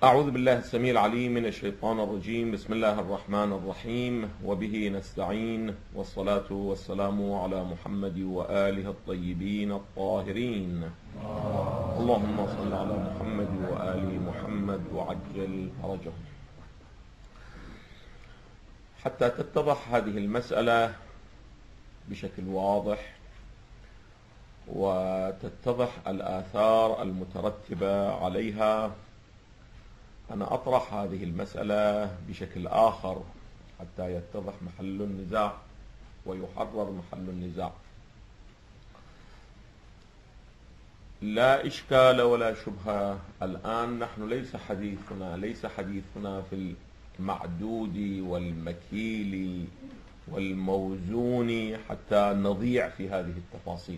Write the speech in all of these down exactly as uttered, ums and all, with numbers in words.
أعوذ بالله السميع العليم من الشيطان الرجيم. بسم الله الرحمن الرحيم، وبه نستعين، والصلاة والسلام على محمد وآله الطيبين الطاهرين. اللهم صل على محمد وآل محمد وعجل فرجهم. حتى تتضح هذه المسألة بشكل واضح وتتضح الآثار المترتبة عليها، أنا أطرح هذه المسألة بشكل آخر حتى يتضح محل النزاع ويحرر محل النزاع. لا إشكال ولا شبهة، الآن نحن ليس حديثنا ليس حديثنا في المعدود والمكيل والموزون حتى نضيع في هذه التفاصيل،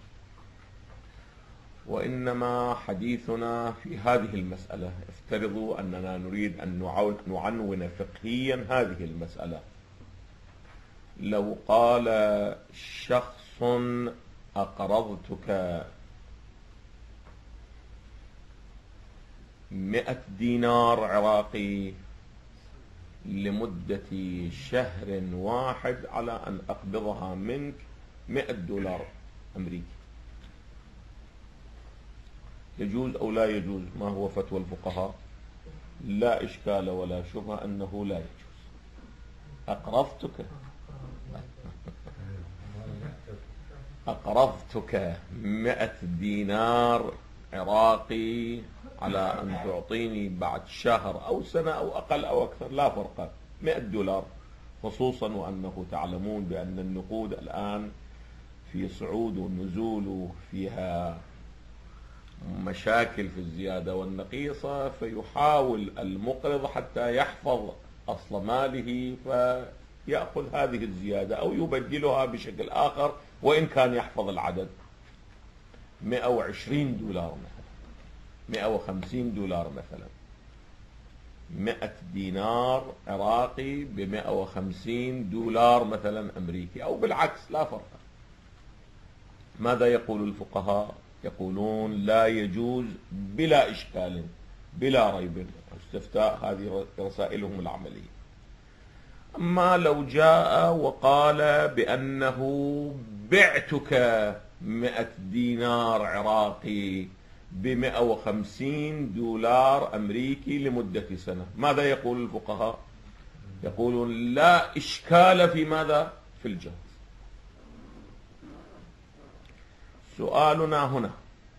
وإنما حديثنا في هذه المسألة. افترضوا أننا نريد أن نعنون فقهيا هذه المسألة. لو قال شخص أقرضتك مئة دينار عراقي لمدة شهر واحد على أن أقبضها منك مئة دولار أمريكي، يجوز أو لا يجوز؟ ما هو فتوى الفقهاء؟ لا إشكال ولا شبهة أنه لا يجوز. أقرضتك أقرضتك مئة دينار عراقي على أن تعطيني بعد شهر أو سنة أو أقل أو أكثر، لا فرق، مئة دولار، خصوصا وأنه تعلمون بأن النقود الآن في صعود ونزول، فيها مشاكل في الزيادة والنقيصة، فيحاول المقرض حتى يحفظ أصل ماله فيأخذ هذه الزيادة أو يبدلها بشكل آخر وإن كان يحفظ العدد. مئة وعشرين دولار مثلا، مئة وخمسين دولار مثلا، مئة دينار عراقي بمئة وخمسين دولار مثلا أمريكي، أو بالعكس، لا فرق. ماذا يقول الفقهاء؟ يقولون لا يجوز بلا إشكال بلا ريب. استفتاء، هذه رسائلهم العملية. أما لو جاء وقال بأنه بعتك مئة دينار عراقي بمئة وخمسين دولار أمريكي لمدة سنة، ماذا يقول الفقهاء؟ يقولون لا إشكال في ماذا؟ في الجواز. سؤالنا هنا،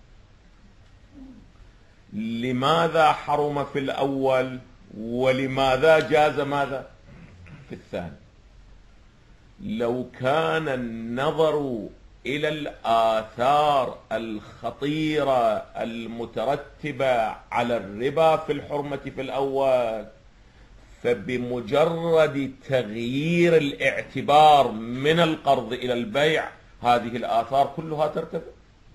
لماذا حرم في الأول ولماذا جاز ماذا في الثاني؟ لو كان النظر إلى الآثار الخطيرة المترتبة على الربا في الحرمة في الأول، فبمجرد تغيير الاعتبار من القرض إلى البيع هذه الآثار كلها ترتفع.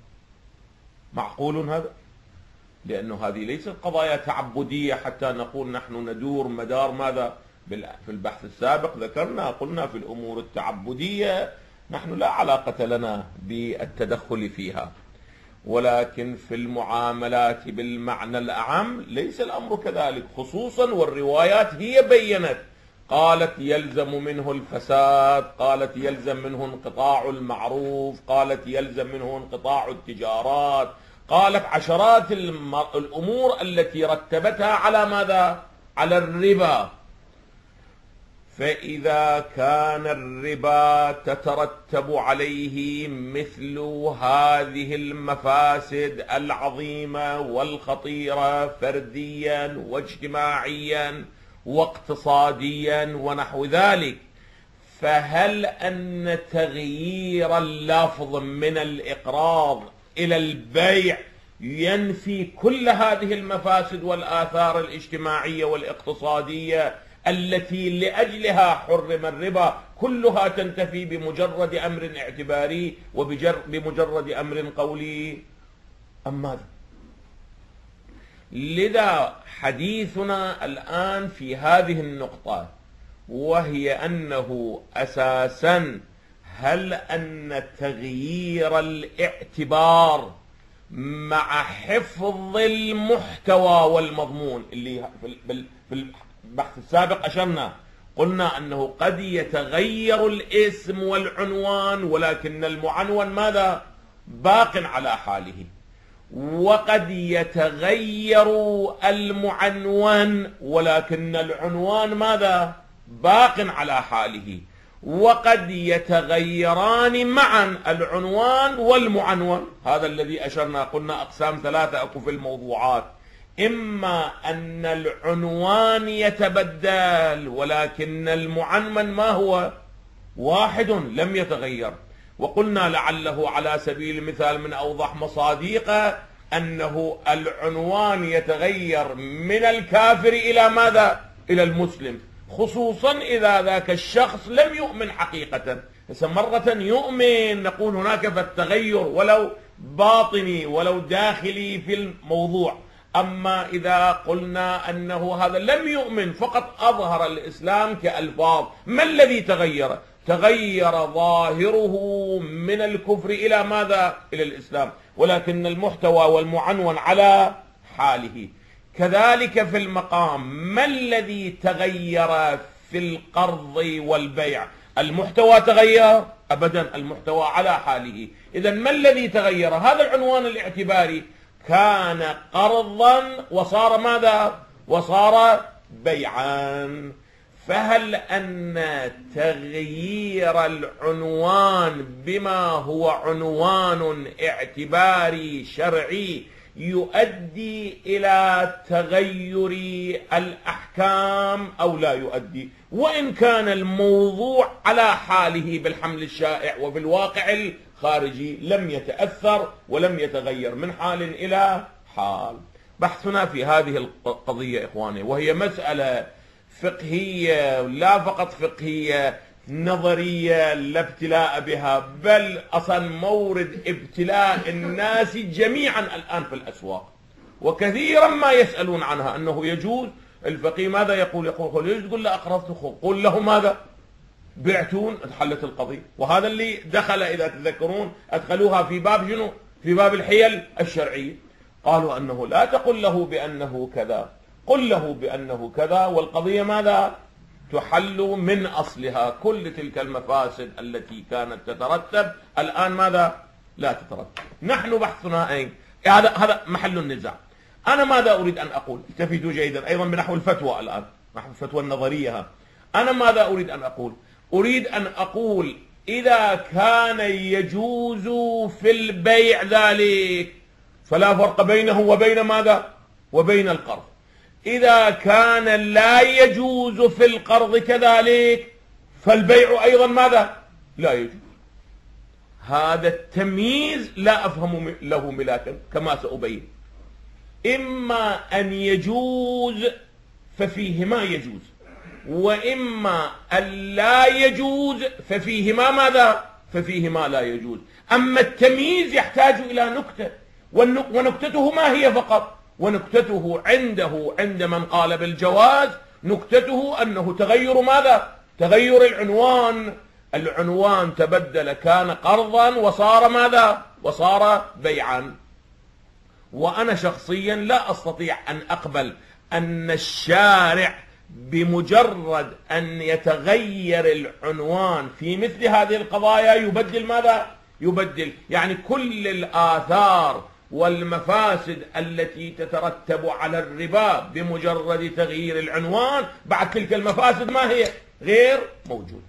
معقول هذا؟ لأنه هذه ليست قضايا تعبدية حتى نقول نحن ندور مدار ماذا. في البحث السابق ذكرنا، قلنا في الأمور التعبدية نحن لا علاقة لنا بالتدخل فيها، ولكن في المعاملات بالمعنى الأعم ليس الأمر كذلك، خصوصا والروايات هي بيّنت، قالت يلزم منه الفساد، قالت يلزم منه انقطاع المعروف، قالت يلزم منه انقطاع التجارات، قالت عشرات الأمور التي رتبتها على ماذا؟ على الربا. فإذا كان الربا تترتب عليه مثل هذه المفاسد العظيمة والخطيرة فرديا واجتماعيا واقتصاديا ونحو ذلك، فهل أن تغيير اللفظ من الإقراض إلى البيع ينفي كل هذه المفاسد والآثار الاجتماعية والاقتصادية التي لأجلها حرم الربا؟ كلها تنتفي بمجرد أمر اعتباري وبمجرد أمر قولي. أم ماذا؟ لذا حديثنا الآن في هذه النقطة، وهي أنه أساسا هل أن تغيير الاعتبار مع حفظ المحتوى والمضمون اللي في البحث السابق أشرنا، قلنا أنه قد يتغير الاسم والعنوان ولكن المعنون ماذا؟ باق على حاله، وقد يتغير المعنون ولكن العنوان ماذا؟ باق على حاله، وقد يتغيران معا العنوان والمعنون. هذا الذي أشرنا، قلنا أقسام ثلاثة أكو في الموضوعات، إما أن العنوان يتبدل ولكن المعنون ما هو؟ واحد لم يتغير. وقلنا لعله على سبيل المثال من أوضح مصادقه أنه العنوان يتغير من الكافر إلى ماذا؟ إلى المسلم، خصوصا إذا ذاك الشخص لم يؤمن حقيقة. مرة يؤمن نقول هناك فالتغير ولو باطني ولو داخلي في الموضوع. أما إذا قلنا أنه هذا لم يؤمن فقط أظهر الإسلام كألفاظ، ما الذي تغير؟ تغير ظاهره من الكفر إلى ماذا؟ إلى الإسلام، ولكن المحتوى والمعنون على حاله. كذلك في المقام، ما الذي تغير في القرض والبيع؟ المحتوى تغير؟ أبدا، المحتوى على حاله. إذن ما الذي تغير؟ هذا العنوان الاعتباري كان قرضا وصار ماذا؟ وصار بيعا. فهل أن تغيير العنوان بما هو عنوان اعتباري شرعي يؤدي إلى تغير الأحكام أو لا يؤدي؟ وإن كان الموضوع على حاله بالحمل الشائع وبالواقع الخارجي لم يتأثر ولم يتغير من حال إلى حال. بحثنا في هذه القضية إخواني، وهي مسألة فقهية، لا فقط فقهية نظرية لا ابتلاء بها، بل أصلا مورد ابتلاء الناس جميعا الآن في الأسواق، وكثيرا ما يسألون عنها أنه يجوز. الفقيه ماذا يقول؟ يقول يجوز، تقول له أقرضت، قل له ماذا؟ بعتون، اتحلت القضية. وهذا اللي دخل إذا تذكرون أدخلوها في باب شنو؟ في باب الحيل الشرعية. قالوا أنه لا تقل له بأنه كذا، قل له بأنه كذا، والقضية ماذا؟ تحل من أصلها. كل تلك المفاسد التي كانت تترتب الآن ماذا؟ لا تترتب. نحن بحثنا أين؟ هذا هذا محل النزاع. أنا ماذا أريد أن أقول؟ استفيدوا جيدا أيضا بنحو الفتوى الآن، نحو الفتوى النظرية. أنا ماذا أريد أن أقول؟ أريد أن أقول إذا كان يجوز في البيع ذلك فلا فرق بينه وبين ماذا؟ وبين القرض. إذا كان لا يجوز في القرض كذلك فالبيع أيضا ماذا؟ لا يجوز. هذا التمييز لا أفهم له ملاكا كما سأبين. إما أن يجوز ففيه ما يجوز، وإما أن لا يجوز ففيه ما ماذا؟ ففيه ما لا يجوز. أما التمييز يحتاج إلى نكتة، ونكتته ما هي فقط؟ ونكتته عنده عند من قال بالجواز نكتته أنه تغير ماذا؟ تغير العنوان. العنوان تبدل، كان قرضا وصار ماذا؟ وصار بيعا. وأنا شخصيا لا أستطيع أن أقبل أن الشارع بمجرد أن يتغير العنوان في مثل هذه القضايا يبدل ماذا؟ يبدل يعني كل الآثار والمفاسد التي تترتب على الربا بمجرد تغيير العنوان، بعد تلك المفاسد ما هي؟ غير موجود.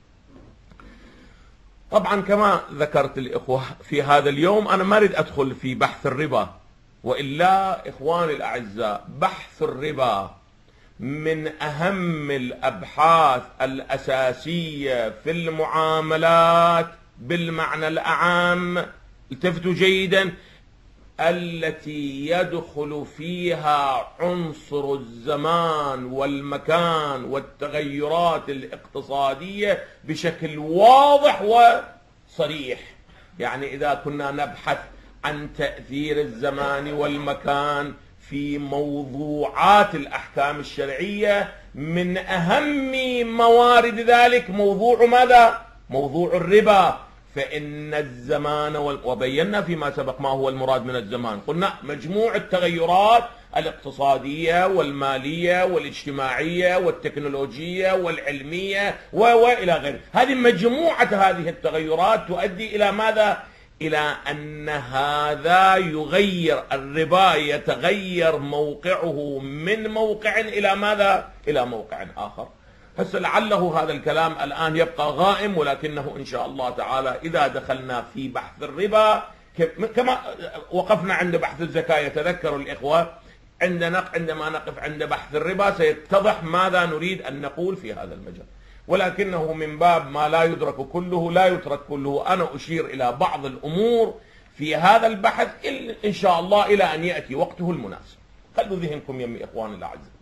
طبعا كما ذكرت الإخوة في هذا اليوم أنا ما أريد أدخل في بحث الربا، وإلا إخواني الأعزاء بحث الربا من أهم الأبحاث الأساسية في المعاملات بالمعنى الأعام. التفتوا جيدا، التي يدخل فيها عنصر الزمان والمكان والتغيرات الاقتصادية بشكل واضح وصريح. يعني إذا كنا نبحث عن تأثير الزمان والمكان في موضوعات الأحكام الشرعية، من أهم موارد ذلك موضوع ماذا؟ موضوع الربا. فإن الزمان وبينا فيما سبق ما هو المراد من الزمان، قلنا مجموع التغيرات الاقتصادية والمالية والاجتماعية والتكنولوجية والعلمية وإلى غيره. هذه مجموعة هذه التغيرات تؤدي إلى ماذا؟ إلى أن هذا يغير الربا، يتغير موقعه من موقع إلى ماذا؟ إلى موقع آخر. هسه لعله هذا الكلام الآن يبقى غائم، ولكنه إن شاء الله تعالى إذا دخلنا في بحث الربا كما وقفنا عند بحث الزكاة، يتذكر الإخوة عندنا عندما نقف عند بحث الربا سيتضح ماذا نريد أن نقول في هذا المجال، ولكنه من باب ما لا يدرك كله لا يترك كله. أنا أشير إلى بعض الأمور في هذا البحث إن شاء الله إلى أن يأتي وقته المناسب. خلوا ذهنكم يمي إخواني الأعزاء.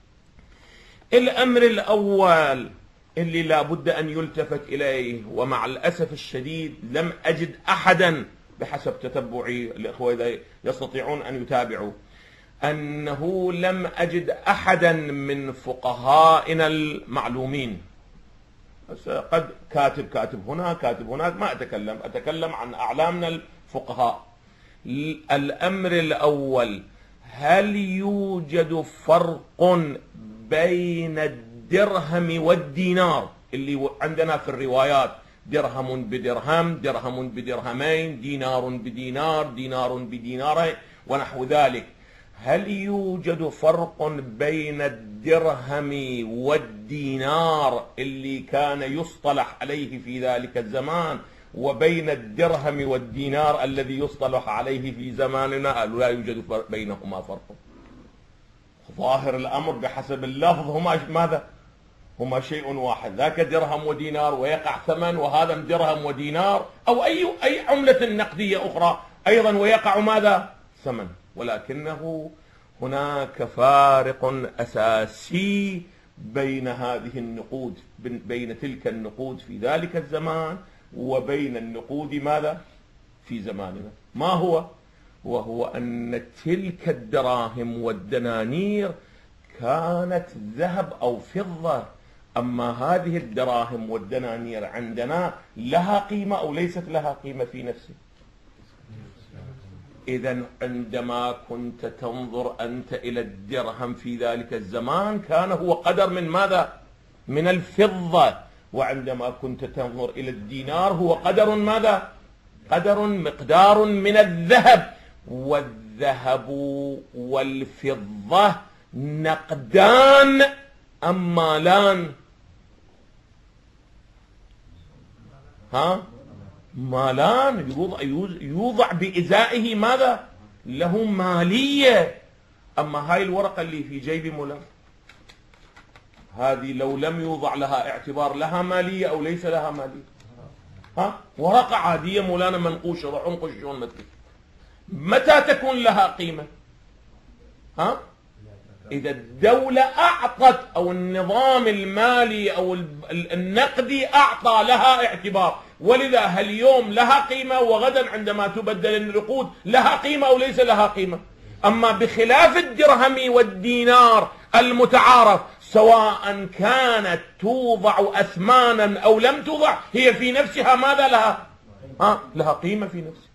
الأمر الأول اللي لا بد أن يلتفت إليه، ومع الأسف الشديد لم أجد أحدا بحسب تتبعي، الإخوة إذا يستطيعون أن يتابعوا، أنه لم أجد أحدا من فقهائنا المعلومين، قد كاتب كاتب هنا كاتب هناك، ما أتكلم أتكلم عن أعلامنا الفقهاء. الأمر الأول، هل يوجد فرق بين الدرهم والدينار اللي عندنا في الروايات؟ درهم بدرهم، درهم بدرهمين، دينار بدينار، دينار بدينارين ونحو ذلك. هل يوجد فرق بين الدرهم والدينار اللي كان يصطلح عليه في ذلك الزمان وبين الدرهم والدينار الذي يصطلح عليه في زماننا؟ لا يوجد فرق بينهما فرق. ظاهر الأمر بحسب اللفظ هما ماذا؟ هما شيء واحد، ذاك درهم ودينار ويقع ثمن، وهذا درهم ودينار أو أي أي عملة نقدية أخرى أيضا ويقع ماذا؟ ثمن. ولكنه هناك فارق أساسي بين هذه النقود، بين تلك النقود في ذلك الزمان وبين النقود ماذا؟ في زماننا. ما هو؟ وهو أن تلك الدراهم والدنانير كانت ذهب أو فضة، أما هذه الدراهم والدنانير عندنا لها قيمة أو ليست لها قيمة في نفسها. إذن عندما كنت تنظر أنت إلى الدرهم في ذلك الزمان كان هو قدر من ماذا؟ من الفضة. وعندما كنت تنظر إلى الدينار هو قدر ماذا؟ قدر مقدار من الذهب. والذهب والفضة نقدان أم مالان؟ ها؟ مالان، يوضع, يوضع بإزائه ماذا؟ له مالية. أما هاي الورقة اللي في جيب مولانا هذه لو لم يوضع لها اعتبار لها مالية أو ليس لها مالية؟ ها؟ ورقة عادية مولانا منقوشة، روح انقش شلون مثل، متى تكون لها قيمة؟ ها؟ إذا الدولة أعطت أو النظام المالي أو النقدي أعطى لها اعتبار، ولذا اليوم لها قيمة وغدا عندما تبدل النقود لها قيمة أو ليس لها قيمة. أما بخلاف الدرهم والدينار المتعارف، سواء كانت توضع أثمانا أو لم توضع، هي في نفسها ماذا لها؟ ها؟ لها قيمة في نفسها.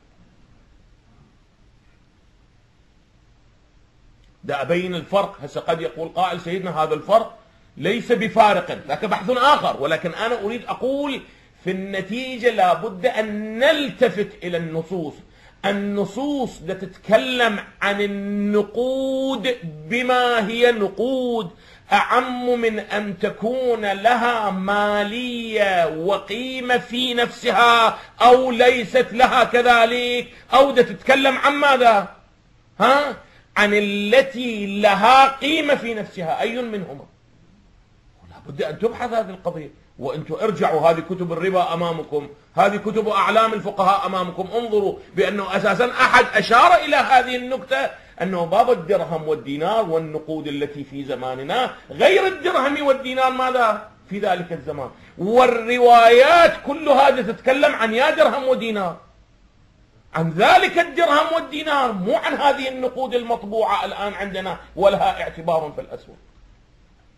ده أبين الفرق. هسه قد يقول قائل سيدنا هذا الفرق ليس بفارق، ذاك بحث آخر، ولكن أنا أريد أقول في النتيجة لابد أن نلتفت إلى النصوص. النصوص ده تتكلم عن النقود بما هي نقود أعم من أن تكون لها مالية وقيمة في نفسها أو ليست لها كذلك، أو ده تتكلم عن ماذا؟ ها؟ عن التي لها قيمة في نفسها، أي منهما؟ لابد أن تبحث هذه القضية. وأنتم ارجعوا، هذه كتب الربا أمامكم، هذه كتب أعلام الفقهاء أمامكم، انظروا بأنه أساسا أحد أشار إلى هذه النكتة، أنه باب الدرهم والدينار والنقود التي في زماننا غير الدرهم والدينار ماذا؟ في ذلك الزمان. والروايات كل هذه تتكلم عن يا درهم ودينار، عن ذلك الدرهم والدينار، مو عن هذه النقود المطبوعة الآن عندنا ولها اعتبار في الأسواق.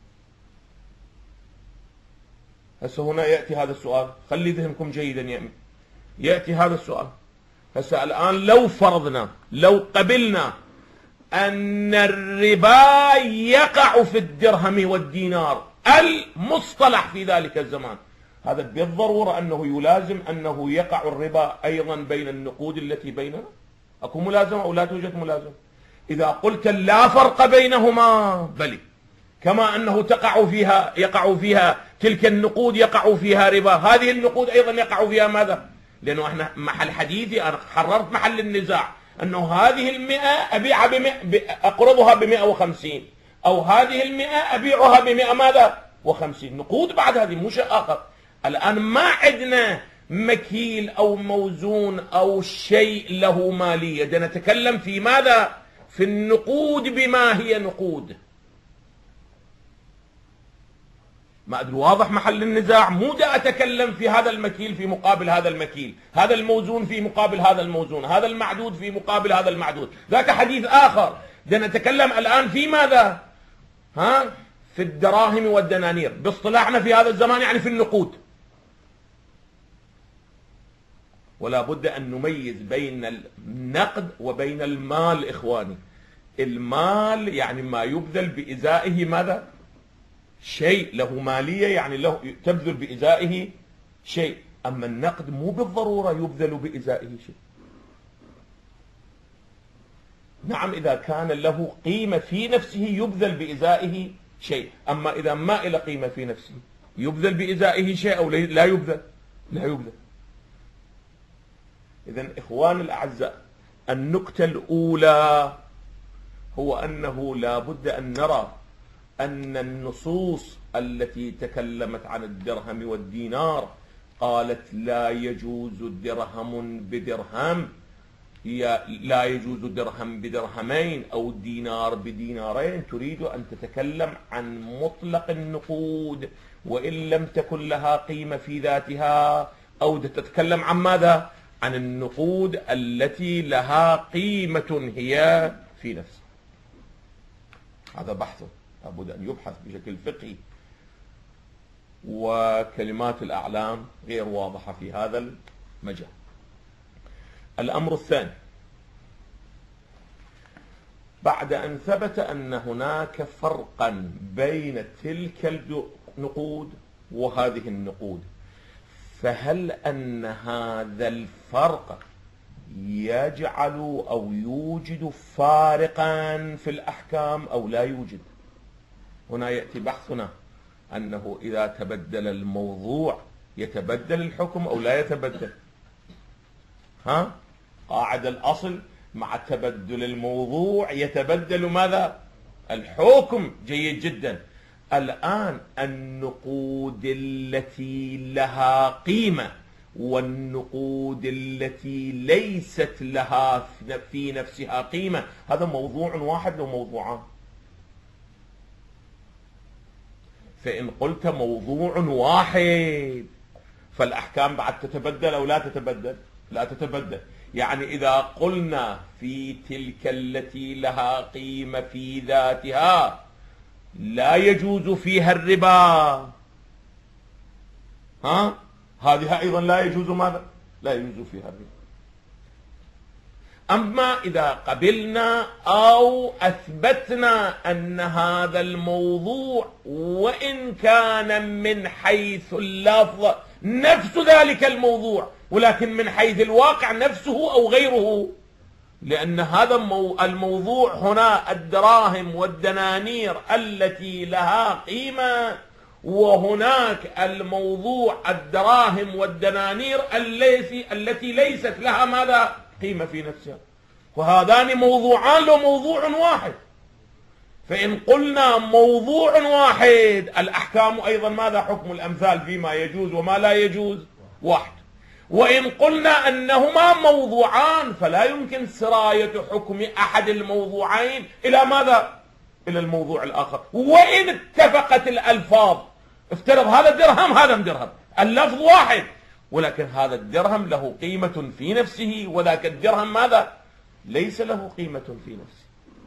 هسه هنا يأتي هذا السؤال، خلي ذهنكم جيدا يا يأتي هذا السؤال. هسه الآن لو فرضنا، لو قبلنا أن الربا يقع في الدرهم والدينار المصطلح في ذلك الزمان، هذا بالضرورة أنه يلازم أنه يقع الربا أيضا بين النقود التي بيننا؟ أكو ملازمة أو لا توجد ملازمة؟ إذا قلت لا فرق بينهما بلي، كما أنه تقع فيها يقع فيها تلك النقود يقع فيها ربا، هذه النقود أيضا يقع فيها ماذا؟ لأنه احنا محل حديثي أنا حررت محل النزاع أنه هذه المئة أبيعها بمئة، أقرضها بمئة وخمسين، أو هذه المئة أبيعها بمئة ماذا؟ وخمسين، نقود بعد هذه مو شيء آخر. الآن ما عندنا مكيل أو موزون أو شيء له مالية، ده نتكلم في ماذا؟ في النقود بما هي نقود. ما أدري واضح محل النزاع؟ مو دا أتكلم في هذا المكيل في مقابل هذا المكيل، هذا الموزون في مقابل هذا الموزون، هذا المعدود في مقابل هذا المعدود، ذاك حديث آخر. دا نتكلم الآن في ماذا؟ ها؟ في الدراهم والدنانير، باصطلاحنا في هذا الزمان يعني في النقود. ولا بد أن نميز بين النقد وبين المال إخواني. المال يعني ما يبذل بإزائه ماذا؟ شيء له مالية، يعني له تبذل بإزائه شيء. أما النقد مو بالضرورة يبذل بإزائه شيء. نعم إذا كان له قيمة في نفسه يبذل بإزائه شيء، أما إذا ما إلى قيمة في نفسه يبذل بإزائه شيء أو لا يبذل؟ لا يبذل. إذن إخوان الأعزاء، النكتة الأولى هو أنه لا بد أن نرى أن النصوص التي تكلمت عن الدرهم والدينار قالت لا يجوز درهم بدرهم، هي لا يجوز درهم بدرهمين أو دينار بدينارين، تريد أن تتكلم عن مطلق النقود وإن لم تكن لها قيمة في ذاتها، أو تتكلم عن ماذا؟ عن النقود التي لها قيمة هي في نفسها. هذا بحث لابد أن يبحث بشكل فقهي، وكلمات الأعلام غير واضحة في هذا المجال. الأمر الثاني، بعد أن ثبت أن هناك فرقا بين تلك النقود وهذه النقود، فهل أن هذا الفرق يجعل أو يوجد فارقا في الأحكام أو لا يوجد؟ هنا يأتي بحثنا أنه إذا تبدل الموضوع يتبدل الحكم أو لا يتبدل؟ ها؟ قاعدة الأصل مع تبدل الموضوع يتبدل ماذا؟ الحكم. جيد جدا. الآن النقود التي لها قيمة والنقود التي ليست لها في نفسها قيمة، هذا موضوع واحد أو موضوعان؟ فإن قلت موضوع واحد فالأحكام بعد تتبدل أو لا تتبدل؟ لا تتبدل. يعني إذا قلنا في تلك التي لها قيمة في ذاتها لا يجوز فيها الربا، ها؟ هذه أيضا لا يجوز ماذا؟ لا يجوز فيها الربا. أما إذا قبلنا أو أثبتنا أن هذا الموضوع وإن كان من حيث اللفظ نفس ذلك الموضوع ولكن من حيث الواقع نفسه أو غيره، لأن هذا الموضوع هنا الدراهم والدنانير التي لها قيمة، وهناك الموضوع الدراهم والدنانير التي ليست لها ماذا؟ قيمة في نفسها. وهذان موضوعان لو موضوع واحد. فإن قلنا موضوع واحد الأحكام أيضا ماذا؟ حكم الأمثال فيما يجوز وما لا يجوز واحد. وإن قلنا أنهما موضوعان فلا يمكن سراية حكم أحد الموضوعين إلى ماذا؟ إلى الموضوع الآخر، وإن اتفقت الألفاظ. افترض هذا درهم هذا درهم، اللفظ واحد، ولكن هذا الدرهم له قيمة في نفسه وذاك الدرهم ماذا؟ ليس له قيمة في نفسه.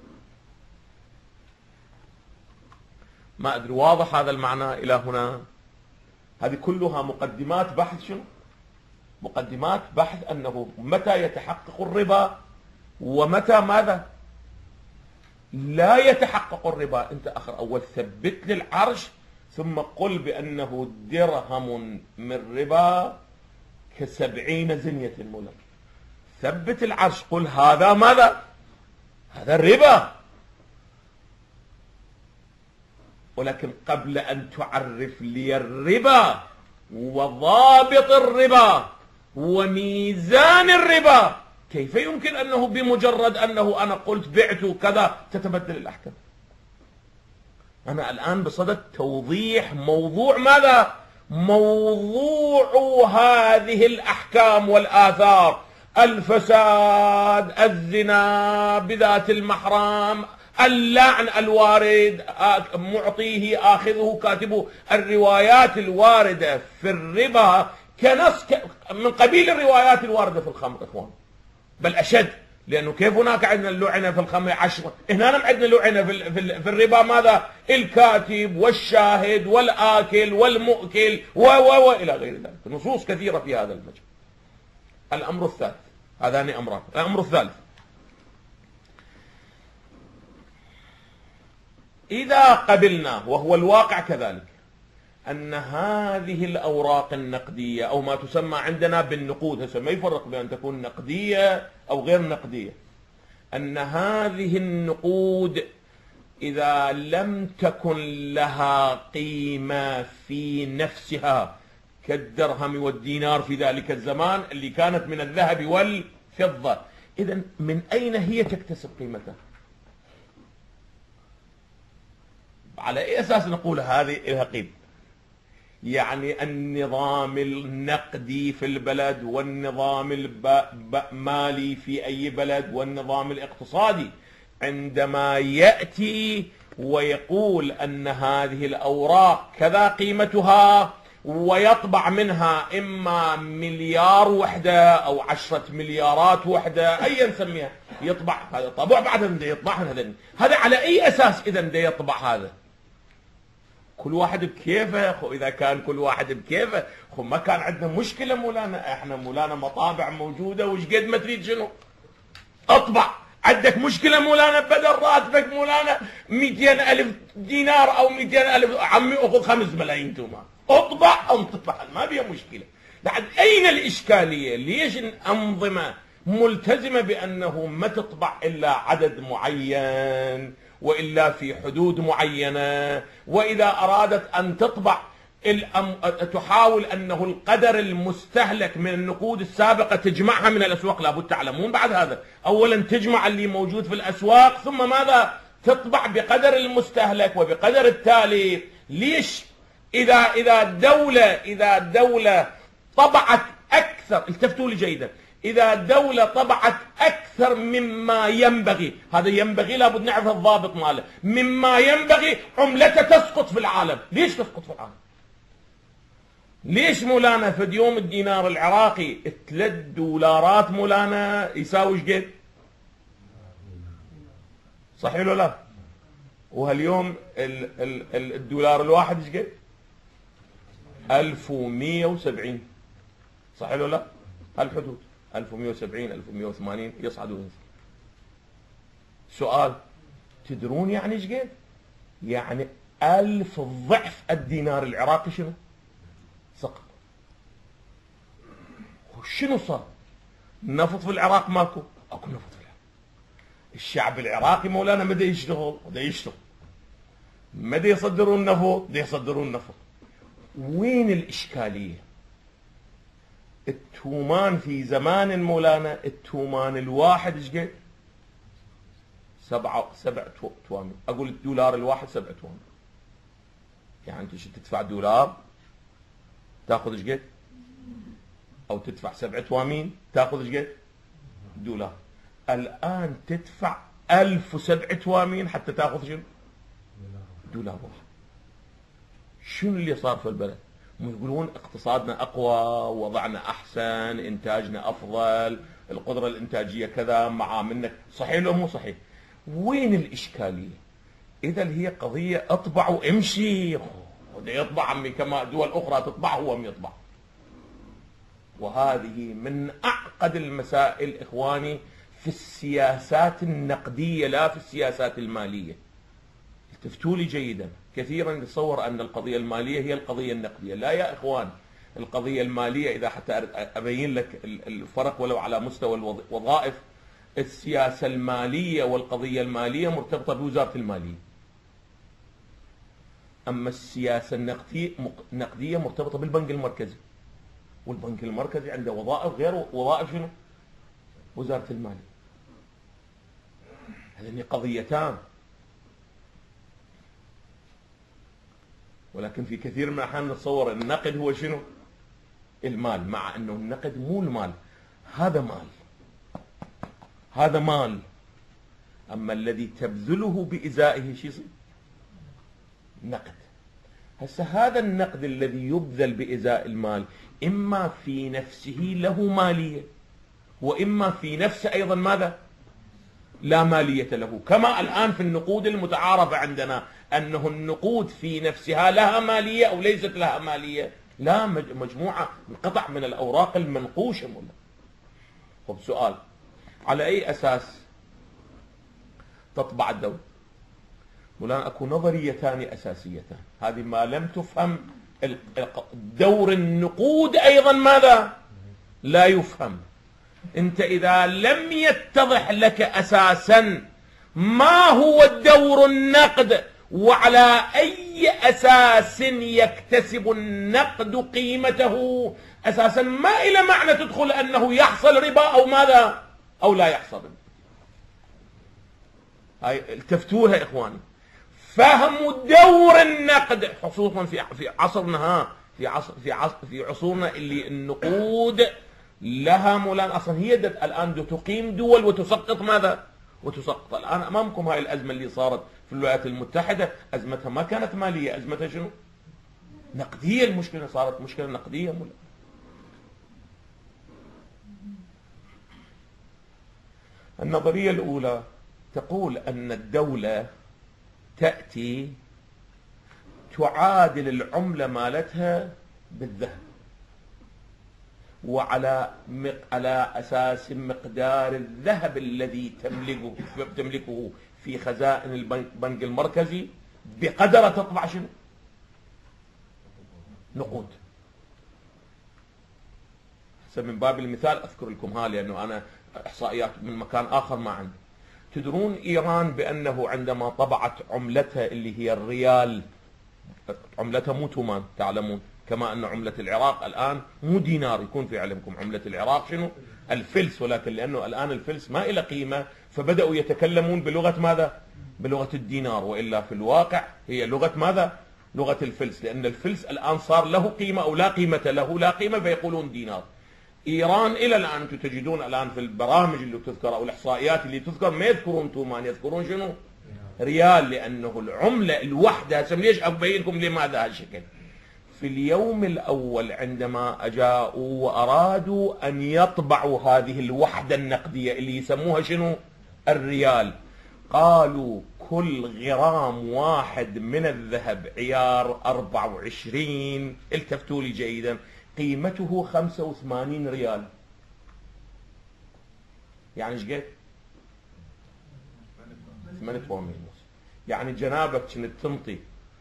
ما أدري واضح هذا المعنى إلى هنا؟ هذه كلها مقدمات بحث شنو؟ مقدمات بحث أنه متى يتحقق الربا ومتى ماذا لا يتحقق الربا. أنت آخر أول ثبت لي العرش، ثم قل بأنه درهم من ربا كسبعين زنية مولا. ثبت العرش، قل هذا ماذا؟ هذا الربا. ولكن قبل أن تعرف لي الربا وضابط الربا وميزان الربا، كيف يمكن أنه بمجرد أنه أنا قلت بعت كذا تتبدل الأحكام؟ أنا الآن بصدد توضيح موضوع ماذا؟ موضوع هذه الأحكام والآثار: الفساد، الزنا بذات المحرم، اللعن الوارد، معطيه آخذه كاتبه، الروايات الواردة في الربا كنص من قبيل الروايات الواردة في الخمر إخوان، بل أشد، لأنه كيف هناك عندنا اللعنة في الخمر عشرة، هنا عندنا اللعنة في, في, في الربا ماذا؟ الكاتب والشاهد والآكل والمؤكل و و وإلى غير ذلك، نصوص كثيرة في هذا المجال. الأمر الثالث، هذان أمران. الأمر الثالث: إذا قبلنا، وهو الواقع كذلك، أن هذه الأوراق النقدية أو ما تسمى عندنا بالنقود، هسه ما يفرق بين أن تكون نقدية أو غير نقدية، أن هذه النقود إذا لم تكن لها قيمة في نفسها كالدرهم والدينار في ذلك الزمان اللي كانت من الذهب والفضة، إذن من أين هي تكتسب قيمتها؟ على أي أساس نقول هذه لها قيمة؟ يعني النظام النقدي في البلد والنظام المالي في أي بلد والنظام الاقتصادي عندما يأتي ويقول أن هذه الأوراق كذا قيمتها ويطبع منها إما مليار وحدة أو عشرة مليارات وحدة، أي نسميها، يطبع هذا طبع بعد يطبع هذا هذا على أي أساس إذا ده يطبع هذا؟ كل واحد بكيفه. خو إذا كان كل واحد بكيفه، خو ما كان عندنا مشكلة مولانا. احنا مولانا مطابع موجودة وش قد ما تريد شنو اطبع. عندك مشكلة مولانا بدل راتبك مولانا مئتين ألف دينار أو مئتين ألف، عمي أخذ خمس ملايين توما، اطبع انطبع، ما بيها مشكلة. لحد أين الإشكالية؟ ليش الأنظمة ملتزمة بأنه ما تطبع إلا عدد معين وإلا في حدود معينة، وإذا أرادت أن تطبع تحاول أنه القدر المستهلك من النقود السابقة تجمعها من الأسواق؟ لابد تعلمون بعد هذا، أولا تجمع اللي موجود في الأسواق، ثم ماذا؟ تطبع بقدر المستهلك وبقدر التالي. ليش؟ إذا إذا دولة إذا دولة طبعت أكثر، التفتوا لي جيدا، إذا دولة طبعت أكثر مما ينبغي، هذا ينبغي لابد نعرف الضابط ماله، مما ينبغي، عملتها تسقط في العالم. ليش تسقط في العالم؟ ليش مولانا في يوم الدينار العراقي ثلاث دولارات مولانا يساوي ايش قد؟ صحيح ولا لا؟ وهاليوم الدولار الواحد ايش قد؟ ألف ومئة وسبعين. صحيح ولا لا؟ هالحدود ألف ومئة وسبعين ألف ومئة وثمانين يصعد وينزل. سؤال: تدرون يعني ايش قد؟ يعني ألف ضعف الدينار العراقي شنو؟ سقط. وشنو صار؟ نفط في العراق ماكو، اكو نفط في العراق. الشعب العراقي مولانا مدى يشتغل، مدى يشتغل، مدى يصدرون نفط، مدى يصدرون نفط. وين الإشكالية؟ التومان في زمان مولانا، التومان الواحد ايش قد؟ سبعة سبع توامين. اقول الدولار الواحد سبع توامين. يعني انت شو تدفع دولار تاخذ ايش قد؟ او تدفع سبع توامين تاخذ ايش قد؟ دولار. الان تدفع ألف وسبع توامين حتى تاخذ شنو؟ دولار واحد. شنو اللي صار في البلد؟ يقولون اقتصادنا اقوى، وضعنا احسن، انتاجنا افضل، القدره الانتاجيه كذا، معاملنا صحيح لو مو صحيح؟ وين الاشكاليه؟ اذا هي قضيه اطبع وامشي. وده يطبع عمي كما دول اخرى تطبع هو يطبع. وهذه من أعقد المسائل إخواني في السياسات النقدية لا في السياسات المالية. التفتوا لي جيدا، كثيرا يتصور أن القضية المالية هي القضية النقدية. لا يا إخوان، القضية المالية إذا حتى أبين لك الفرق ولو على مستوى الوظائف، السياسة المالية والقضية المالية مرتبطة بوزارة المالية، أما السياسة النقدية مرتبطة بالبنك المركزي، والبنك المركزي عنده وظائف غير وظائف شنو؟ وزارة المالية. هذين قضيتان، ولكن في كثير من الأحيان نتصور النقد هو شنو؟ المال، مع أنه النقد مو المال، هذا مال، هذا مال، أما الذي تبذله بإزائه شيء نقد. هسه هذا النقد الذي يبذل بإزاء المال إما في نفسه له مالية، وإما في نفسه أيضا ماذا؟ لا مالية له، كما الآن في النقود المتعارفة عندنا أنه النقود في نفسها لها مالية أو ليست لها مالية، لا، مجموعة قطع من الأوراق المنقوشة. مولا طب سؤال، على أي أساس تطبع الدولة؟ مولانا أكو نظريتان أساسيتان، هذه ما لم تفهم دور النقود أيضا ماذا؟ لا يفهم. أنت إذا لم يتضح لك أساسا ما هو الدور النقد وعلى أي أساس يكتسب النقد قيمته، أساسا ما إلى معنى تدخل أنه يحصل ربا أو ماذا أو لا يحصل ربا. هاي التفتوها إخواني، فهموا دور النقد خصوصا في في عصرنا، ها في عصر في عصر في عصورنا اللي النقود لها مولانا اصلا هي الان تقيم دول وتسقط ماذا؟ وتسقط. الان امامكم هاي الازمه اللي صارت في الولايات المتحده، ازمتها ما كانت ماليه، ازمتها شنو؟ نقديه. المشكله صارت مشكله نقديه مولانا. النظريه الاولى تقول ان الدوله تأتي تعادل العملة مالتها بالذهب، وعلى على أساس مقدار الذهب الذي تملكه تملكه في خزائن البنك المركزي بقدر تطبع شنو؟ نقود. من باب المثال أذكر لكم ها، لأنه أنا إحصائيات من مكان آخر ما عندي. تدرون إيران بأنه عندما طبعت عملتها اللي هي الريال، عملتها مو تومان تعلمون، كما أن عملة العراق الآن مو دينار، يكون في علمكم عملة العراق شنو؟ الفلس، ولكن لأنه الآن الفلس ما إلى قيمة فبدأوا يتكلمون بلغة ماذا؟ بلغة الدينار، وإلا في الواقع هي لغة ماذا؟ لغة الفلس، لأن الفلس الآن صار له قيمة أو لا قيمة له، لا قيمة فيقولون دينار. إيران إلى الآن أنتم تجدون الآن في البرامج اللي تذكر أو الإحصائيات اللي تذكر ما يذكرون تومان، يذكرون شنو؟ ريال، لأنه العملة الوحدة. هسه ليش أبين لكم لماذا هالشكل؟ في اليوم الأول عندما أجاءوا وأرادوا أن يطبعوا هذه الوحدة النقدية اللي يسموها شنو؟ الريال، قالوا كل غرام واحد من الذهب عيار أربعة وعشرين، التفتوا لي جيدا، قيمته خمسة وثمانين ريال. يعني ايش قد؟ ثمانية وثمانين. يعني جنابك كنت تنطي،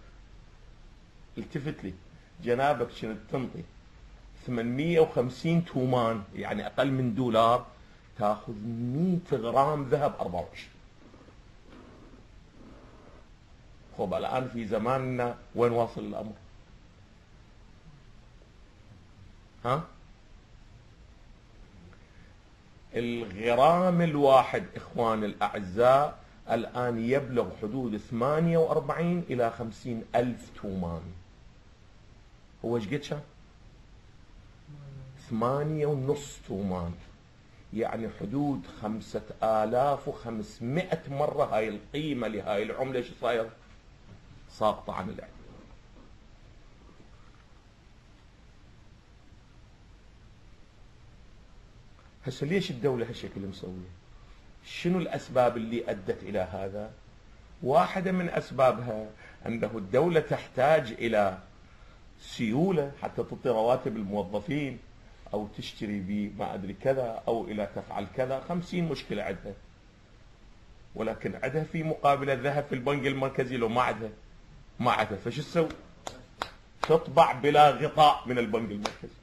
التفت لي، جنابك كنت تنطي ثمانمئة وخمسين تومان، يعني اقل من دولار، تاخذ مئة غرام ذهب أربعة وعشرين. خب الان في زماننا وين واصل الامر؟ ها؟ الغرام الواحد إخوان الأعزاء الآن يبلغ حدود ثمانية وأربعين إلى خمسين ألف تومان. هو ايش قد شان؟ ثمانية ونص تومان، يعني حدود خمسة آلاف وخمسمائة مرة هاي القيمة لهاي العملة. ايش صاير؟ ساقطة عن العين. هسه ليش الدولة هالشكل مسوية؟ شنو الأسباب اللي أدت إلى هذا؟ واحدة من أسبابها أنه الدولة تحتاج إلى سيولة حتى تعطي رواتب الموظفين، أو تشتري بي ما أدري كذا، أو إلى تفعل كذا، خمسين مشكلة عندها، ولكن عندها في مقابل الذهب في البنك المركزي. لو ما عندها ما عندها فش تسوي؟ تطبع بلا غطاء من البنك المركزي.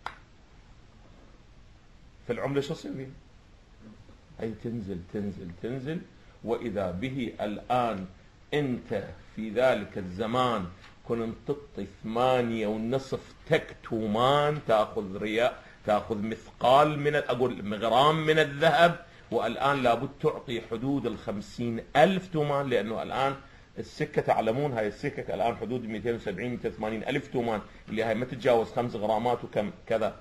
فالعملة شو تصير فيها؟ أي تنزل تنزل تنزل. وإذا به الآن أنت في ذلك الزمان كنت تعطي ثمانية ونصف تك تومان، تأخذ رياء، تأخذ مثقال من أقول غرام من الذهب، والآن لابد تعطي حدود الخمسين ألف تومان، لأنه الآن السكة تعلمون هاي السكة الآن حدود مئتين وسبعين مئتين وثمانين ألف تومان، اللي هاي ما تتجاوز خمس غرامات وكم كذا.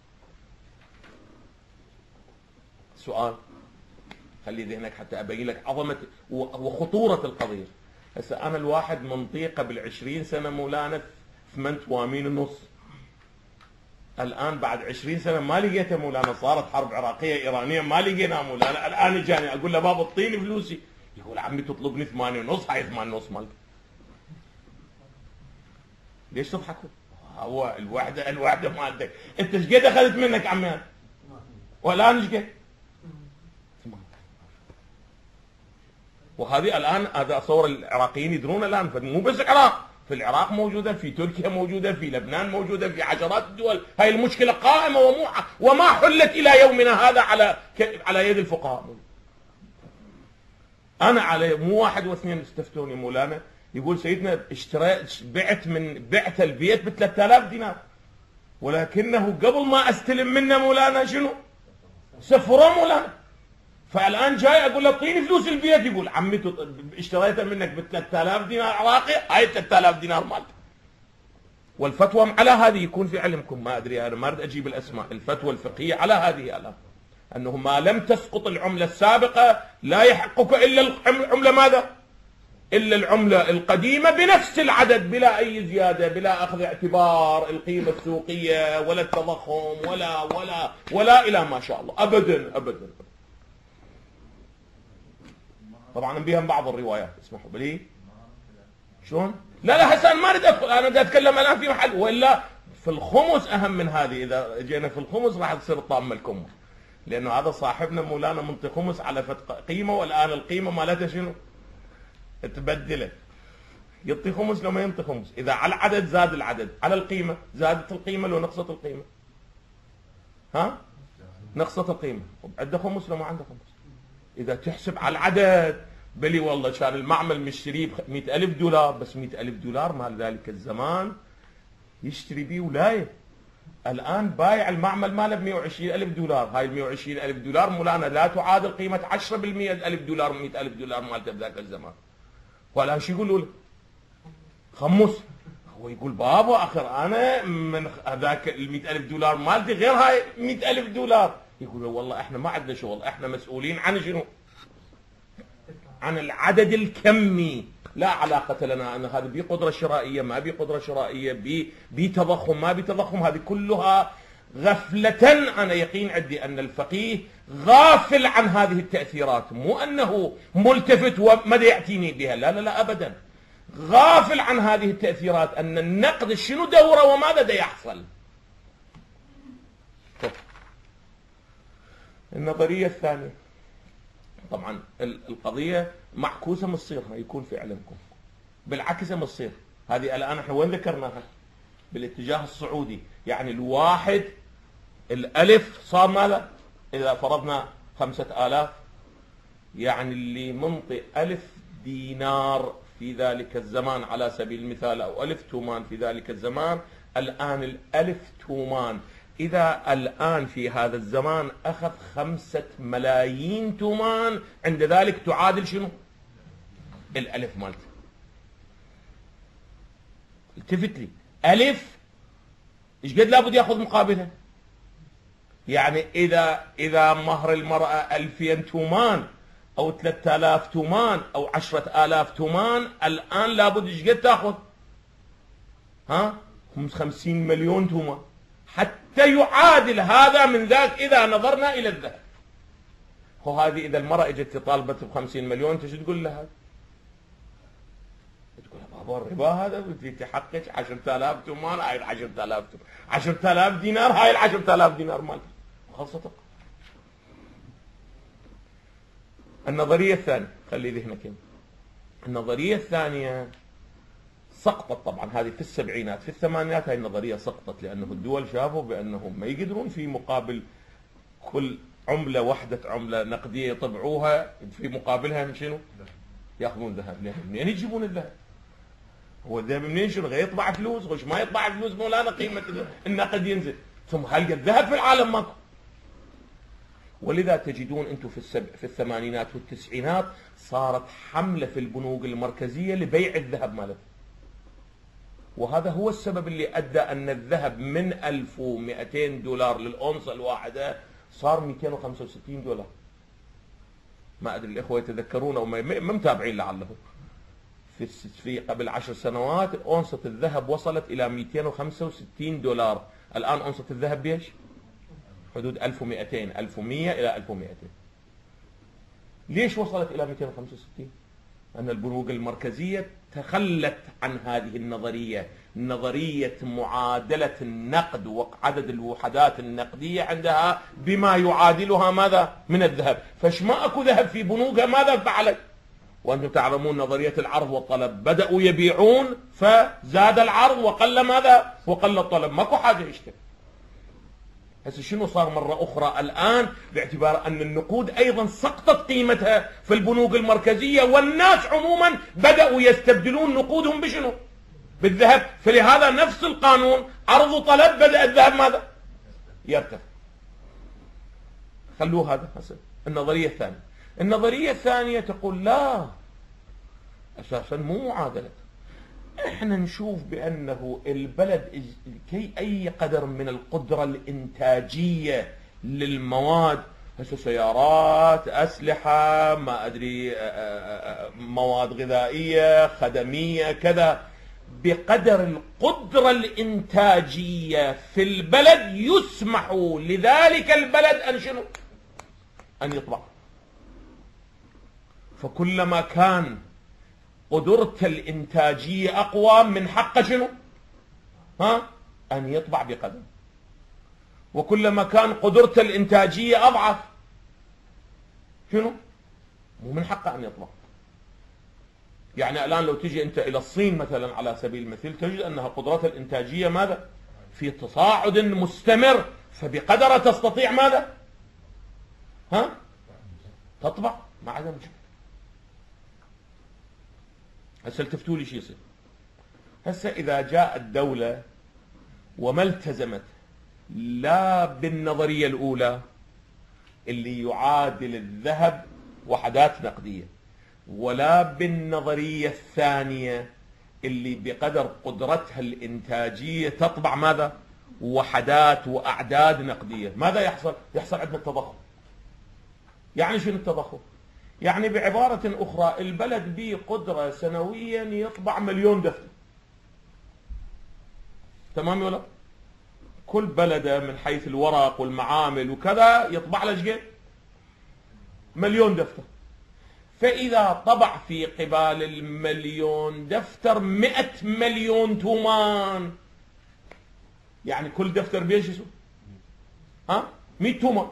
سؤال خلي ذهنك حتى أبين لك عظمة وخطورة القضية. هسه أنا الواحد منطيه قبل عشرين سنة مولانا ثمانية توامين ونص، الآن بعد عشرين سنة ما لقيته مولانا، صارت حرب عراقية إيرانية ما لقينا مولانا. الآن جاني أقول له بابا اعطيني فلوسي، يقول عمي تطلبني ثمانية ونص، هاي ثمانية ونص مالك. ليش تضحكوا؟ هو الوحدة الوحدة مالتك أنت ايش قد أخذت منك عمي؟ والآن ايش قد؟ وهذه الآن هذا صور العراقيين يدرون الآن، مو بس العراق، في العراق موجودة، في تركيا موجودة، في لبنان موجودة، في عشرات الدول. هاي المشكلة قائمة وما حلت إلى يومنا هذا على على يد الفقهاء. أنا على مو واحد واثنين استفتوني مولانا، يقول سيدنا اشتريت بعت من بعت البيت ب ثلاثة آلاف دينار، ولكنه قبل ما استلم منه مولانا شنو؟ سفره مولانا. فالآن جاي أقول له اعطيني فلوس البيت، يقول عمي اشتريتها منك ب ثلاثة آلاف دينار عراقي، هاي ثلاثة آلاف دينار مالتك. والفتوى على هذه يكون في علمكم، ما أدري أنا ما أريد أجيب الأسماء، الفتوى الفقهية على هذه الآن أنه ما لم تسقط العملة السابقة لا يحقك إلا العملة ماذا؟ إلا العملة القديمة بنفس العدد بلا أي زيادة، بلا أخذ اعتبار القيمة السوقية ولا التضخم ولا ولا ولا إلى ما شاء الله، أبدا أبدا. طبعا بهم بعض الروايات، اسمحوا لي. شلون؟ لا لا هسه ما اريد ادخل، انا بدي اتكلم الان في محل، والا في الخمس اهم من هذه. اذا جينا في الخمس راح تصير طامه الكم، لانه هذا صاحبنا مولانا منطي خمس على فتق قيمه، والان القيمه مالتها شنو؟ تبدلت. يعطي خمس لو ما ينطي خمس، اذا على العدد زاد العدد، على القيمه زادت القيمه لو نقصت القيمه. ها؟ نقصت القيمه، عنده خمس لو ما عنده خمس. إذا تحسب على العدد، بلي والله كان المعمل مشتريه ب مئة ألف دولار، بس مئة ألف دولار مال ذلك الزمان يشتري بيه ولاية. الآن بايع المعمل ماله ب مئة وعشرين ألف دولار، هاي ال مئة وعشرين ألف دولار مولانا لا تعادل قيمة عشرة بالمئة ألف دولار مئة ألف دولار مالته بذاك الزمان. والآن شو يقولوا له؟ خمس. هو يقول بابا آخر أنا من هذاك ال مئة ألف دولار مالتي غير هاي مئة ألف دولار. يقولوا والله احنا ما عندنا شغل، احنا مسؤولين عن شنو؟ عن العدد الكمي، لا علاقة لنا ان هذا بقدرة شرائية ما بقدرة شرائية، بتضخم ما بتضخم، هذه كلها غفلة. انا يقين عندي ان الفقيه غافل عن هذه التأثيرات، مو انه ملتفت وماذا يأتيني بها، لا لا لا ابدا، غافل عن هذه التأثيرات، ان النقد شنو دوره وماذا دا يحصل. النظرية الثانية طبعا القضية معكوسة ما تصير، يكون في علمكم بالعكس ما تصير. هذه الآن احنا وين ذكرناها؟ بالاتجاه الصعودي، يعني الواحد الألف صار ماذا؟ إذا فرضنا خمسة آلاف، يعني اللي منطي ألف دينار في ذلك الزمان على سبيل المثال، أو ألف تومان في ذلك الزمان، الآن الألف تومان إذا الآن في هذا الزمان أخذ خمسة ملايين تومان، عند ذلك تعادل شنو؟ الألف مالته. التفت لي، ألف إيش قد لابد يأخذ مقابلها؟ يعني إذا إذا مهر المرأة ألفين تومان أو ثلاثة آلاف تومان أو عشرة آلاف تومان، الآن لابد إيش قد تأخذ؟ ها؟ خمسين مليون تومان حتى يعادل هذا من ذاك إذا نظرنا إلى الذهب. وهذه إذا المرأة اجت طالبت ب خمسين مليون، انت شو تقول لها؟ تقول لها بابا الربا هذا بدي تحقق عشرة آلاف تومان، هاي ال عشرة آلاف عشرة آلاف دينار، هاي ال عشرة آلاف دينار مالتي خلصتك. النظرية الثانية خلي ذهنك هنا. النظرية الثانية سقطت طبعا، هذه في السبعينات، في الثمانينات هاي النظرية سقطت، لأنه الدول شافوا بأنهم ما يقدرون في مقابل كل عملة وحدة عملة نقدية يطبعوها في مقابلها من شنو؟ ياخذون ذهب. منين يجيبون الذهب؟ هو الذهب منين شنو؟ يطبع فلوس، وش ما يطبع فلوس مولانا قيمة النقد ينزل. ثم هل الذهب في العالم ماكو. ولذا تجدون انتم في السب... في الثمانينات والتسعينات صارت حملة في البنوك المركزية لبيع الذهب مالته. وهذا هو السبب اللي ادى ان الذهب من ألف ومئتين دولار للأونصة الواحدة صار مئتين وخمسة وستين دولار. ما ادري الاخوه يتذكرون او ما متابعين لعله. في في قبل عشر سنوات أونصة الذهب وصلت الى مئتين وخمسة وستين دولار، الان أونصة الذهب بيش؟ حدود ألف ومئتين، ألف ومئة الى ألف ومئتين. ليش وصلت الى مئتين وخمسة وستين؟ أن البنوك المركزية تخلت عن هذه النظرية، نظرية معادلة النقد وعدد الوحدات النقدية عندها بما يعادلها ماذا؟ من الذهب. فش ما أكو ذهب في بنوكها ماذا فعلت؟ وأنتم تعلمون نظرية العرض والطلب، بدأوا يبيعون فزاد العرض وقل ماذا؟ وقل الطلب، ماكو حاجة يشتري. هسه شنو صار مرة أخرى الآن؟ باعتبار أن النقود أيضا سقطت قيمتها في البنوك المركزية، والناس عموما بدأوا يستبدلون نقودهم بشنو؟ بالذهب. فلهذا نفس القانون عرض وطلب، بدأ الذهب ماذا؟ يرتفع. خلوه هذا هسه النظرية الثانية. النظرية الثانية تقول لا، أساسا مو معادلة. احنا نشوف بأنه البلد كي أي قدر من القدرة الإنتاجية للمواد، هسه سيارات، أسلحة، ما أدري مواد غذائية، خدمية، كذا، بقدر القدرة الإنتاجية في البلد يسمح لذلك البلد أن شنو؟ أن يطبع. فكلما كان قدرته الإنتاجية أقوى من حقه شنو؟ ها؟ أن يطبع بقدم. وكلما كان قدرته الإنتاجية أضعف شنو؟ مو من حقه أن يطبع. يعني الآن لو تجي أنت إلى الصين مثلا على سبيل المثال تجد أنها قدرتها الإنتاجية ماذا؟ في تصاعد مستمر، فبقدر تستطيع ماذا؟ ها؟ تطبع ما عدا مشكلة. هسه التفتوا لي شو يصير. هسه إذا جاءت الدولة وما التزمت لا بالنظرية الأولى اللي يعادل الذهب وحدات نقدية، ولا بالنظرية الثانية اللي بقدر قدرتها الإنتاجية تطبع ماذا؟ وحدات وأعداد نقدية، ماذا يحصل؟ يحصل عندنا التضخم. يعني شنو التضخم؟ يعني بعبارة أخرى البلد به قدرة سنويا يطبع مليون دفتر. تمام ولا؟ كل بلدة من حيث الورق والمعامل وكذا يطبع له شقد؟ مليون دفتر. فإذا طبع في قبال المليون دفتر مئة مليون تومان، يعني كل دفتر بيش يسوي؟ ها؟ مئة تومان.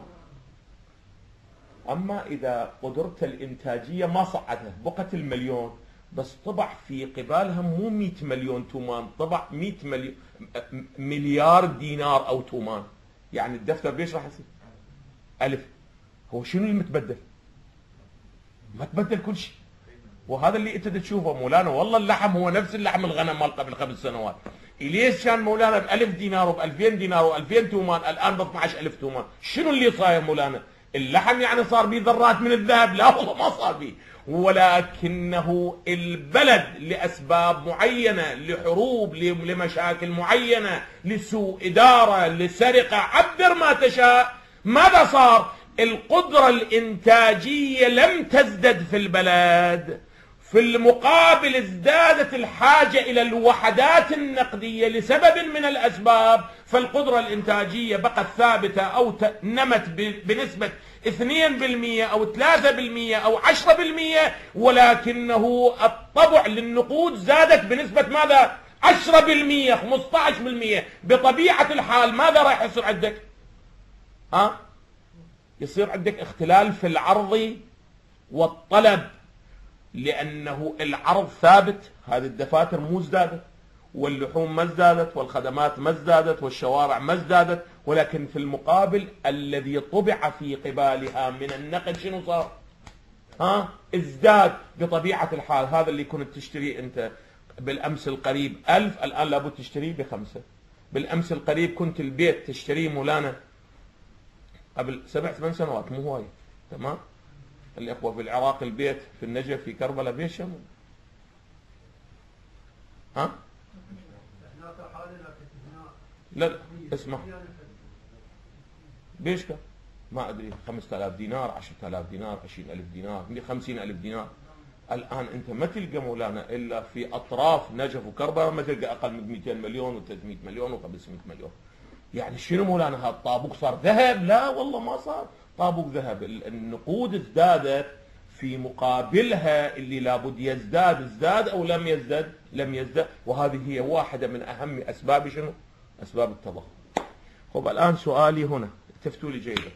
أما إذا قدرته الإنتاجية ما صعدها بقت المليون، بس طبع في قبالها مو مئة مليون تومان، طبع مئة مليون مليار دينار أو تومان، يعني الدفتر بيش راح يصير؟ ألف. هو شنو المتبدل؟ ما تبدل كل شيء. وهذا اللي انت تشوفه مولانا، والله اللحم هو نفس اللحم الغنم مال قبل خمس سنوات. ليش كان مولانا بألف دينار وبألفين دينار وألفين تومان، الآن ب اثنعش ألف تومان؟ شنو اللي صاير مولانا؟ اللحم يعني صار به ذرات من الذهب؟ لا والله ما صار به، ولكنه البلد لأسباب معينة، لحروب، لمشاكل معينة، لسوء إدارة، لسرقة، عبر ما تشاء، ماذا صار؟ القدرة الإنتاجية لم تزدد في البلد، في المقابل ازدادت الحاجة إلى الوحدات النقدية لسبب من الأسباب، فالقدرة الإنتاجية بقت ثابتة أو نمت بنسبة اثنين بالمئة أو ثلاثة بالمئة أو عشرة بالمئة، ولكنه الطبع للنقود زادت بنسبة ماذا؟ عشرة بالمئة خمسة عشر بالمئة. بطبيعة الحال ماذا راح يصير عندك؟ ها؟ يصير عندك اختلال في العرض والطلب، لأنه العرض ثابت، هذه الدفاتر مو ازدادت، واللحوم ما ازدادت، والخدمات ما ازدادت، والشوارع ما ازدادت، ولكن في المقابل الذي طبع في قبالها من النقد شنو صار؟ ها؟ ازداد. بطبيعة الحال هذا اللي كنت تشتري أنت بالأمس القريب ألف، الآن لابد تشتريه بخمسة. بالأمس القريب كنت البيت تشتريه مولانا قبل سبع ثمان سنوات مو هواي، تمام؟ الإخوة في العراق البيت في النجف في كربلاء بيش شمو. ها؟ لا لا اسمع، بيش كم؟ ما أدري، خمسة آلاف دينار، عشرة آلاف دينار، عشرين ألف دينار، خمسين ألف دينار. الآن أنت ما تلقى مولانا إلا في أطراف نجف وكربلاء ما تلقى أقل من مئتين مليون وثلاثمئة مليون وخمسمئة مليون. يعني شنو مولانا هذا الطابوق صار ذهب؟ لا والله ما صار طابوق ذهب. النقود ازدادت، في مقابلها اللي لابد يزداد ازداد أو لم يزداد لم يزداد، وهذه هي واحدة من أهم أسباب شنو؟ أسباب التضخم. خب الآن سؤالي هنا، التفتوا لي جيدا.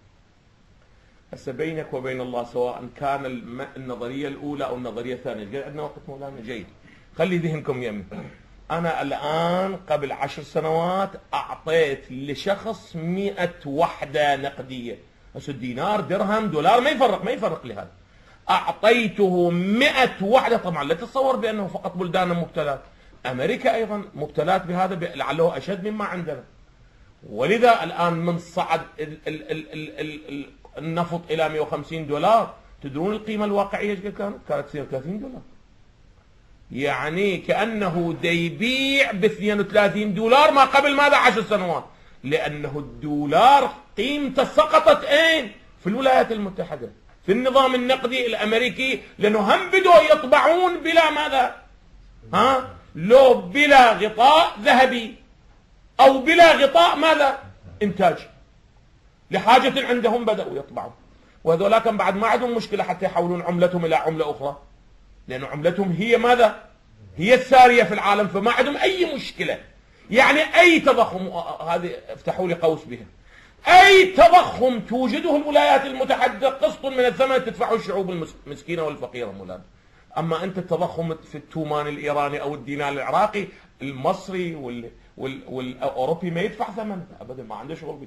هسه بينك وبين الله سواء كان النظرية الأولى أو النظرية الثانية، عندنا وقت مولانا جيد، خلي ذهنكم يمي. أنا الآن قبل عشر سنوات أعطيت لشخص مئة وحدة نقدية، هسه دينار درهم دولار ما يفرق ما يفرق لي هذا. أعطيته مئة وحدة، طبعا لا تتصور بأنه فقط بلدان مبتلات، أمريكا أيضا مبتلات بهذا لعله أشد مما عندنا. ولذا الآن من صعد ال ال ال ال ال النفط إلى مئة وخمسين دولار، تدرون القيمة الواقعية ايش كانت؟ كانت تصير ثلاثين دولار. يعني كأنه يبيع ب اثنين وثلاثين دولار ما قبل ماذا؟ عشر سنوات، لأنه الدولار قيمته سقطت أين؟ في الولايات المتحدة، في النظام النقدي الأمريكي، لأنه هم بدوا يطبعون بلا ماذا؟ ها؟ لو بلا غطاء ذهبي أو بلا غطاء ماذا؟ إنتاج، لحاجة عندهم بدأوا يطبعون. وهذولاك بعد ما عندهم مشكلة حتى يحولون عملتهم إلى عملة أخرى، لأن عملتهم هي ماذا؟ هي السارية في العالم، فما عندهم أي مشكلة. يعني أي تضخم، هذه افتحوا لي قوس بها، أي تضخم توجده الولايات المتحدة قسط من الثمن تدفعه الشعوب المسكينة والفقيرة مولانا. أما أنت التضخم في التومان الإيراني أو الدينار العراقي، المصري وال وال والأوروبي ما يدفع ثمن أبدا، ما عنده شغل به.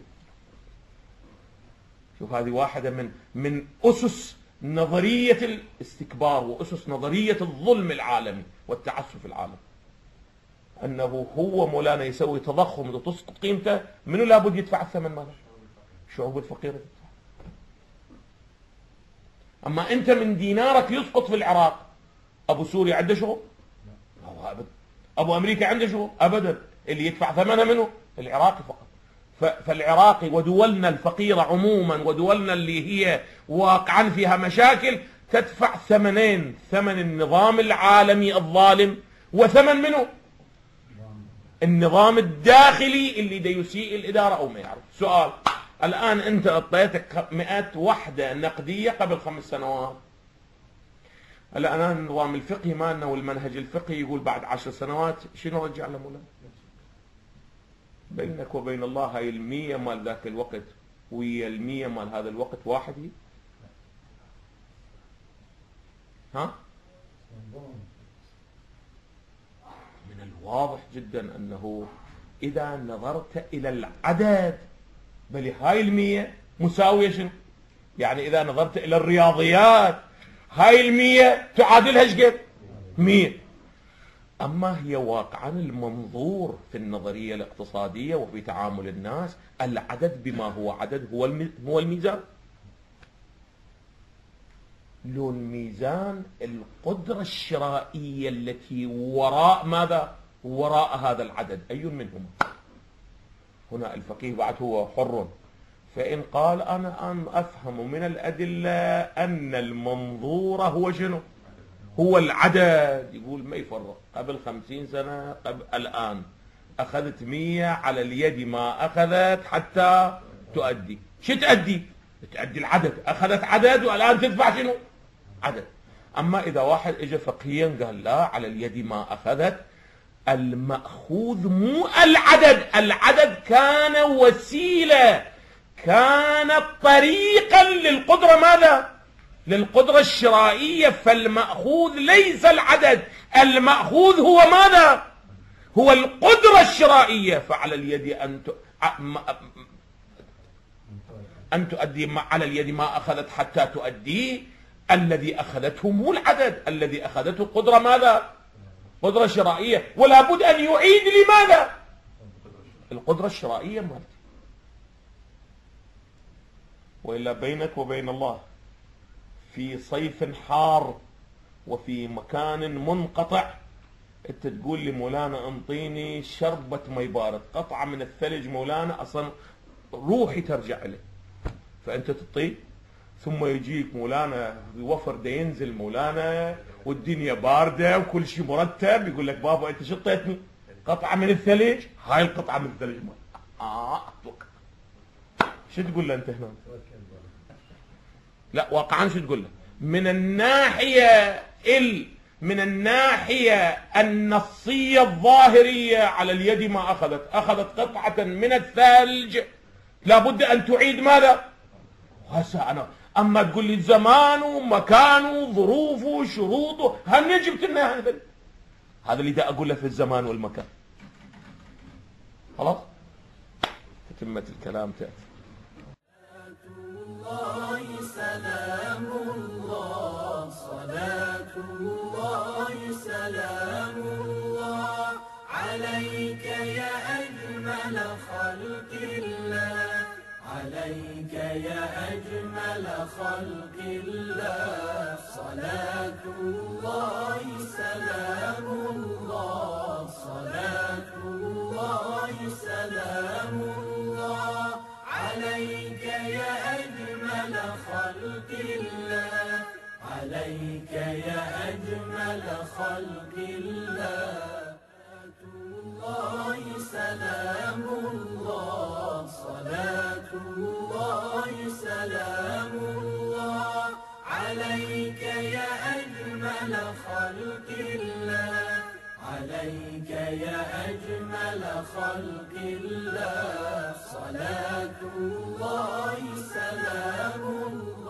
شوف هذه واحدة من من أسس نظرية الاستكبار وأسس نظرية الظلم العالمي والتعسف العالمي، أنه هو مولانا يسوي تضخم وتسقط قيمته، منو لابد يدفع الثمن ماذا؟ الشعوب الفقيرة تدفع. أما أنت من دينارك يسقط في العراق، أبو سوريا عنده شغل؟ لا أبدا. أبو أمريكا عنده شغل؟ أبدا. اللي يدفع ثمنه منه؟ العراقي فقط. فالعراقي ودولنا الفقيرة عموما ودولنا اللي هي واقعا فيها مشاكل تدفع ثمنين، ثمن النظام العالمي الظالم، وثمن منه النظام الداخلي اللي دا يسيء الإدارة أو ما يعرف. سؤال، الآن أنت أعطيتك مئة وحدة نقدية قبل خمس سنوات، الآن النظام الفقهي مالنا والمنهج الفقهي يقول بعد عشر سنوات شنو رجع له مولانا؟ بينك وبين الله هاي المية مال ذاك الوقت ويا المية مال هذا الوقت واحد هي؟ ها؟ من الواضح جدا أنه إذا نظرت إلى العدد، بل هاي المية مساوية شنو؟ يعني إذا نظرت إلى الرياضيات هاي المية تعادلها ايش قد؟ مية. أما هي واقعا المنظور في النظرية الاقتصادية وفي تعامل الناس، العدد بما هو عدد هو هو الميزان. لو الميزان القدرة الشرائية التي وراء ماذا؟ وراء هذا العدد، أي منهما؟ هنا الفقيه بعد هو حر، فإن قال أنا أن أفهم من الأدلة أن المنظور هو شنو؟ هو العدد. يقول ما يفرق، قبل خمسين سنة قبل الآن أخذت مية، على اليد ما أخذت حتى تؤدي. شو تؤدي؟ تؤدي العدد، أخذت عدد والآن تدفع شنو؟ عدد. أما إذا واحد إجا فقهيا قال لا، على اليد ما أخذت، المأخوذ مو العدد، العدد كان وسيلة، كان طريقا للقدرة ماذا؟ للقدرة الشرائية. فالمأخوذ ليس العدد، المأخوذ هو ماذا؟ هو القدرة الشرائية. فعلى اليد أن أن تؤدي، على اليد ما أخذت حتى تؤدي. الذي أخذته مو العدد، الذي أخذته قدرة ماذا؟ قدرة شرائية. ولا بد أن يعيد لماذا؟ القدرة الشرائية مالتي. وإلا بينك وبين الله في صيف حار وفي مكان منقطع انت تقول لي مولانا انطيني شربة مي بارد، قطعة من الثلج مولانا اصلا روحي ترجع له، فانت تطيب. ثم يجيك مولانا وفر دا ينزل مولانا والدنيا باردة وكل شيء مرتب، يقول لك بابا انت شو اعطيتني؟ قطعة من الثلج. هاي القطعة من الثلج مال اه اتوقع. شو تقول له انت هنا؟ لا واقعا شو تقول له؟ من الناحية ال من الناحية النصية الظاهرية على اليد ما أخذت، أخذت قطعة من الثلج لابد أن تعيد ماذا؟ هسه أنا أما تقول لي زمانه مكانه ظروفه شروطه، هل جبت لنا هذا؟ هذا اللي دا أقول له في الزمان والمكان. خلاص تتمة الكلام تأتي. الله سلام الله، صلاة الله سلام الله عليك يا أجمل خلق الله، عليك يا أجمل خلق الله. صلاة الله سلام الله، صلاة الله سلام الله عليك يا أجمل خلق الله، عليك يا أجمل خلق الله. الله سلام الله، صلاة الله سلام الله عليك يا أجمل خلق الله، عليك يا أجمل خلق الله. صلاة الله سلام الله.